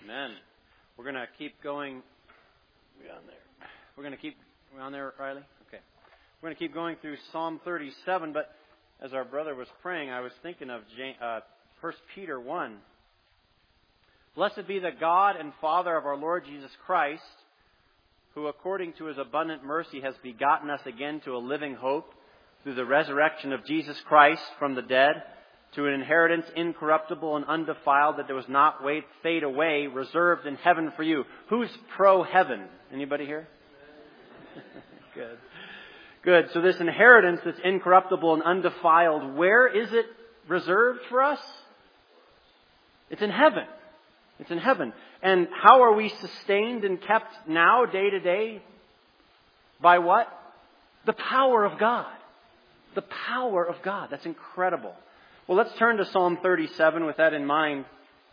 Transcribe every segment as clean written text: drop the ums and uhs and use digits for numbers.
Amen. We're going to keep going. We're going to keep on there, Riley? Okay. We're going to keep going through Psalm 37, but as our brother was praying, I was thinking of 1 Peter 1. Blessed be the God and Father of our Lord Jesus Christ, who according to His abundant mercy has begotten us again to a living hope through the resurrection of Jesus Christ from the dead, to an inheritance incorruptible and undefiled that does not fade away, reserved in heaven for you. Who's pro-heaven? Anybody here? Good. Good. So this inheritance that's incorruptible and undefiled, where is it reserved for us? It's in heaven. It's in heaven. And how are we sustained and kept now, day to day? By what? The power of God. The power of God. That's incredible. Well, let's turn to Psalm 37 with that in mind.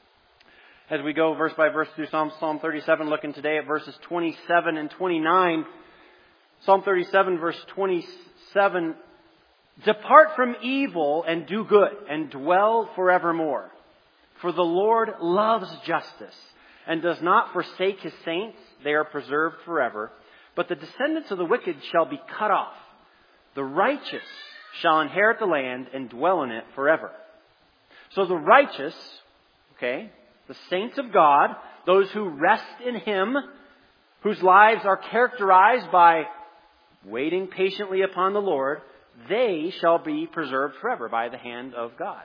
As we go verse by verse through Psalm 37, looking today at verses 27 and 29. Psalm 37, verse 27. Depart from evil and do good, and dwell forevermore. For the Lord loves justice, and does not forsake His saints. They are preserved forever. But the descendants of the wicked shall be cut off. The righteous shall inherit the land and dwell in it forever. So the righteous, the saints of God, those who rest in Him, whose lives are characterized by waiting patiently upon the Lord, they shall be preserved forever by the hand of God.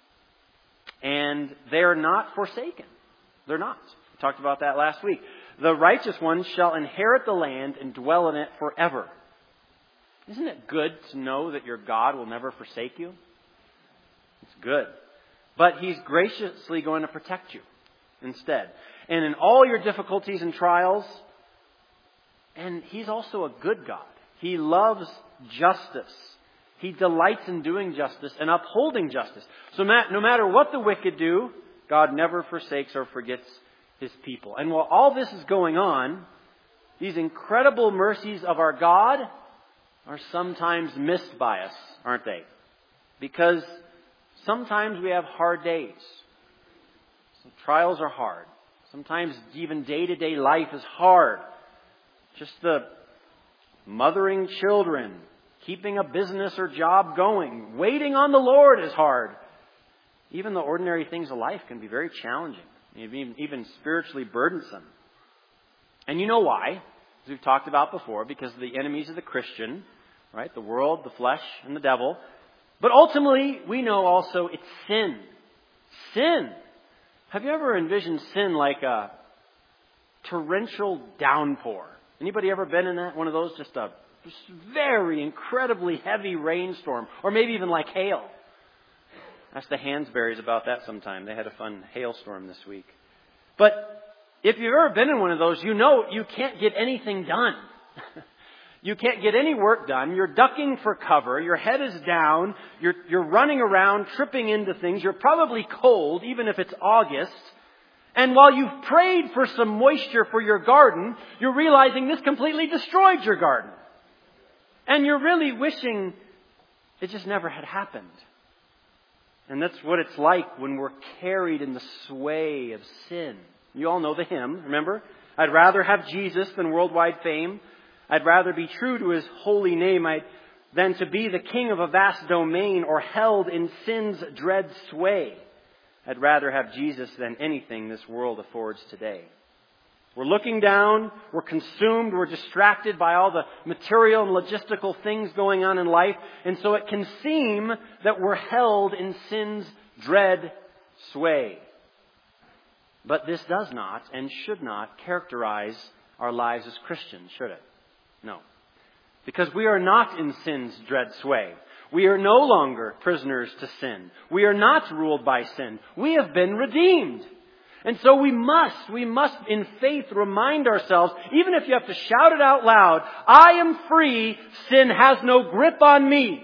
And they're not forsaken. They're not. We talked about that last week. The righteous ones shall inherit the land and dwell in it forever. Isn't it good to know that your God will never forsake you? It's good. But He's graciously going to protect you instead. And in all your difficulties and trials, and He's also a good God. He loves justice. He delights in doing justice and upholding justice. So no matter what the wicked do, God never forsakes or forgets His people. And while all this is going on, these incredible mercies of our God are sometimes missed by us, aren't they? Because sometimes we have hard days. So trials are hard. Sometimes even day-to-day life is hard. Just the mothering children, keeping a business or job going, waiting on the Lord is hard. Even the ordinary things of life can be very challenging, even spiritually burdensome. And you know why? As we've talked about before, because the enemies of the Christian, right? The world, the flesh, and the devil. But ultimately, we know also it's sin. Sin. Have you ever envisioned sin like a torrential downpour? Anybody ever been in that? One of those, just a very incredibly heavy rainstorm. Or maybe even like hail. Ask the Hansberries about that sometime. They had a fun hailstorm this week. But if you've ever been in one of those, you know you can't get anything done. You can't get any work done. You're ducking for cover. Your head is down. You're running around, tripping into things. You're probably cold, even if it's August. And while you've prayed for some moisture for your garden, you're realizing this completely destroyed your garden. And you're really wishing it just never had happened. And that's what it's like when we're carried in the sway of sin. You all know the hymn, remember? I'd rather have Jesus than worldwide fame. I'd rather be true to His holy name than to be the king of a vast domain or held in sin's dread sway. I'd rather have Jesus than anything this world affords today. We're looking down, we're consumed, we're distracted by all the material and logistical things going on in life. And so it can seem that we're held in sin's dread sway. But this does not and should not characterize our lives as Christians, should it? No. Because we are not in sin's dread sway. We are no longer prisoners to sin. We are not ruled by sin. We have been redeemed. And so we must in faith remind ourselves, even if you have to shout it out loud, I am free, sin has no grip on me.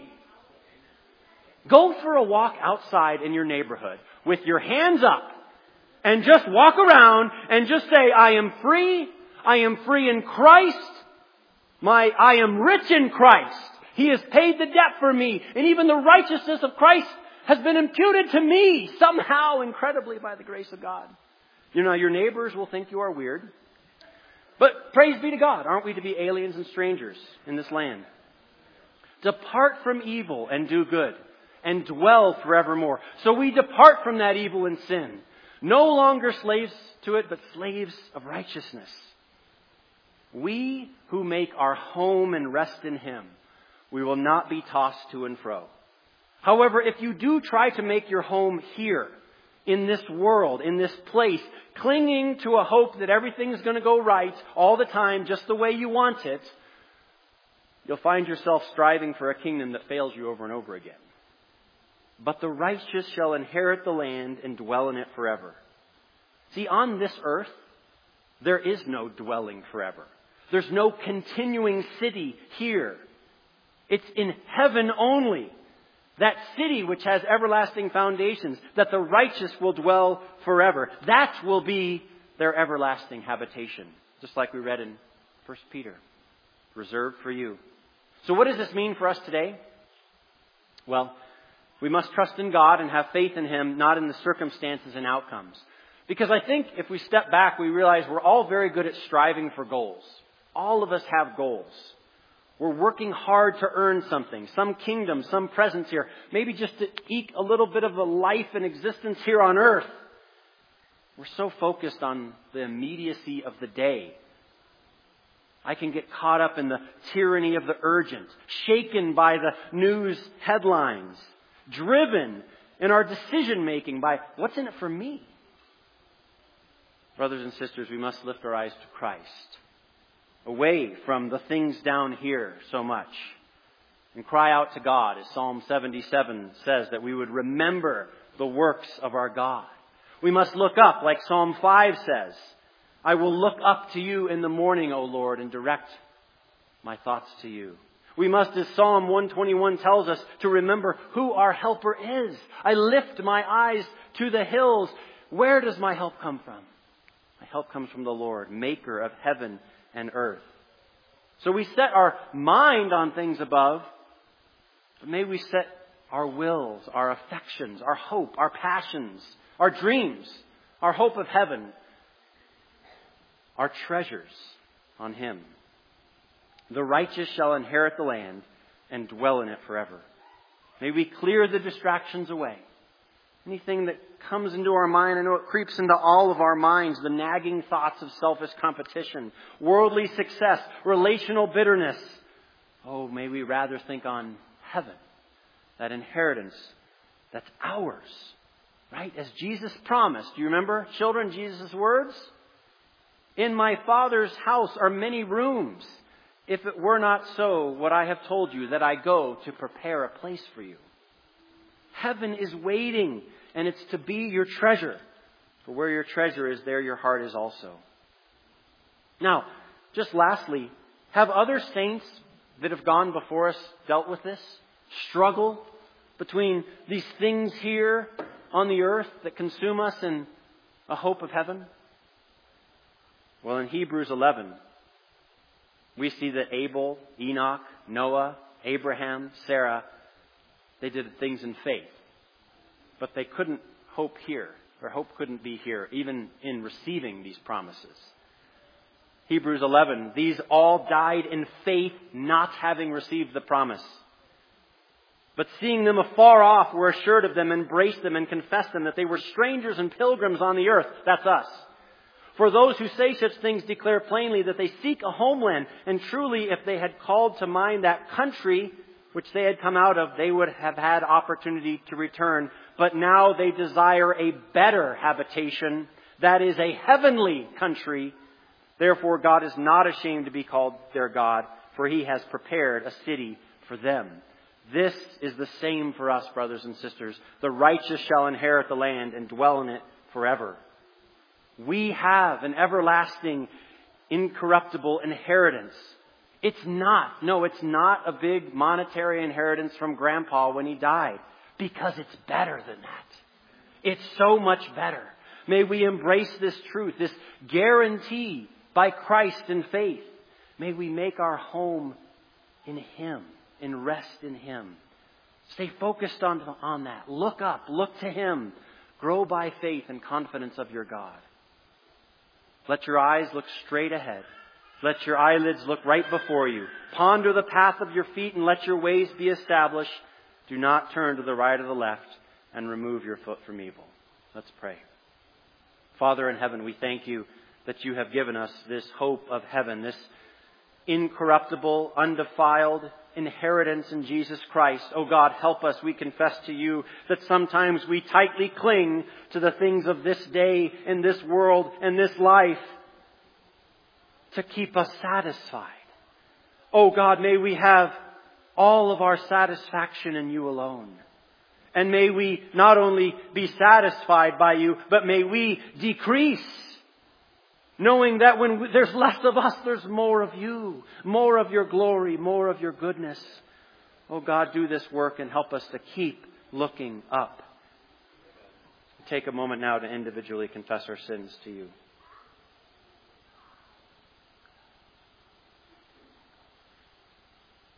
Go for a walk outside in your neighborhood with your hands up and just walk around and just say, I am free in Christ. I am rich in Christ. He has paid the debt for me. And even the righteousness of Christ has been imputed to me somehow, incredibly, by the grace of God. You know, your neighbors will think you are weird. But praise be to God, aren't we to be aliens and strangers in this land? Depart from evil and do good, and dwell forevermore. So we depart from that evil and sin. No longer slaves to it, but slaves of righteousness. We who make our home and rest in Him, we will not be tossed to and fro. However, if you do try to make your home here, in this world, in this place, clinging to a hope that everything's going to go right all the time, just the way you want it, you'll find yourself striving for a kingdom that fails you over and over again. But the righteous shall inherit the land and dwell in it forever. See, on this earth, there is no dwelling forever. There's no continuing city here. It's in heaven only. That city which has everlasting foundations, that the righteous will dwell forever. That will be their everlasting habitation. Just like we read in 1 Peter. Reserved for you. So what does this mean for us today? Well, we must trust in God and have faith in Him, not in the circumstances and outcomes. Because I think if we step back, we realize we're all very good at striving for goals. All of us have goals. We're working hard to earn something, some kingdom, some presence here. Maybe just to eke a little bit of a life and existence here on earth. We're so focused on the immediacy of the day. I can get caught up in the tyranny of the urgent, shaken by the news headlines, driven in our decision making by what's in it for me. Brothers and sisters, we must lift our eyes to Christ, away from the things down here so much, and cry out to God, as Psalm 77 says, that we would remember the works of our God. We must look up, like Psalm 5 says, I will look up to you in the morning, O Lord, and direct my thoughts to you. We must, as Psalm 121 tells us, to remember who our helper is. I lift my eyes to the hills. Where does my help come from? My help comes from the Lord, maker of heaven and earth. So we set our mind on things above, but may we set our wills, our affections, our hope, our passions, our dreams, our hope of heaven, our treasures on Him. The righteous shall inherit the land and dwell in it forever. May we clear the distractions away. Anything that comes into our mind, I know it creeps into all of our minds, the nagging thoughts of selfish competition, worldly success, relational bitterness. Oh, may we rather think on heaven, that inheritance that's ours, right? As Jesus promised. Do you remember, children, Jesus' words? In my Father's house are many rooms. If it were not so, what I have told you, that I go to prepare a place for you. Heaven is waiting, and it's to be your treasure. For where your treasure is, there your heart is also. Now, just lastly, have other saints that have gone before us dealt with this? Struggle between these things here on the earth that consume us and a hope of heaven? Well, in Hebrews 11, we see that Abel, Enoch, Noah, Abraham, Sarah, they did things in faith. But they couldn't hope here. Their hope couldn't be here, even in receiving these promises. Hebrews 11, these all died in faith, not having received the promise. But seeing them afar off, were assured of them, embraced them, and confessed them, that they were strangers and pilgrims on the earth. That's us. For those who say such things declare plainly that they seek a homeland. And truly, if they had called to mind that country which they had come out of, they would have had opportunity to return. But now they desire a better habitation, that is a heavenly country. Therefore, God is not ashamed to be called their God, for He has prepared a city for them. This is the same for us, brothers and sisters. The righteous shall inherit the land and dwell in it forever. We have an everlasting, incorruptible inheritance. It's not a big monetary inheritance from Grandpa when he died, because it's better than that. It's so much better. May we embrace this truth, this guarantee by Christ in faith. May we make our home in Him, and rest in Him. Stay focused on that. Look up, look to Him. Grow by faith and confidence of your God. Let your eyes look straight ahead. Let your eyelids look right before you. Ponder the path of your feet and let your ways be established. Do not turn to the right or the left and remove your foot from evil. Let's pray. Father in heaven, we thank you that you have given us this hope of heaven, this incorruptible, undefiled inheritance in Jesus Christ. Oh God, help us, we confess to you, that sometimes we tightly cling to the things of this day and this world and this life to keep us satisfied. Oh God, may we have all of our satisfaction in you alone. And may we not only be satisfied by you, but may we decrease, knowing that when there's less of us, there's more of you, more of your glory, more of your goodness. Oh God, do this work and help us to keep looking up. Take a moment now to individually confess our sins to you.